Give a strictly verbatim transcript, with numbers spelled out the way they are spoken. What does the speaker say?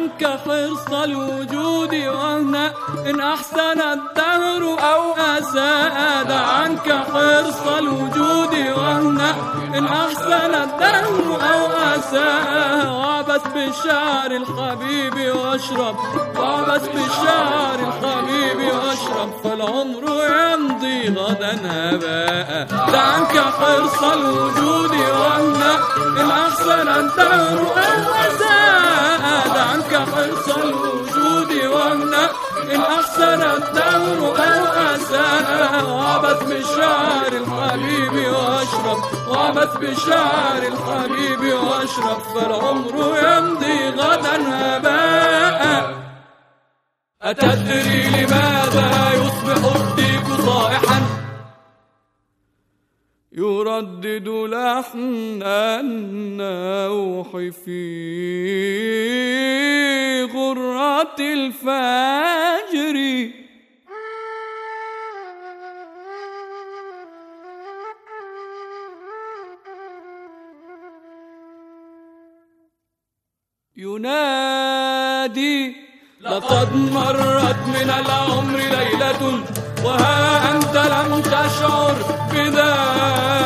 عنك حرص الوجود وهنا إن أحسن الدهر أو أساء. دع عنك حرص الوجود وهنا إن أحسن الدهر أو أساء. وعبث بالشعر الحبيب واشرب، وعبث بالشعر الحبيب واشرب، فالعمر يمضي غدا هباء. دع عنك حرص الوجود وهنا إن أحسن الدهر أو أساء. دع عنك حرص الوجود وهنا إن أحسن الدهر أو أساء. وعبث بالشعر الحبيب واشرب، وعبث بالشعر الحبيب واشرب، فالعمر يمضي غدا هباء. أتدري لماذا يصبح الديك صائحا يردد لحن النوح في غرة الفجر؟ ينادي لقد مرت من العمر ليلة وها أنت لم تشعر بذلك.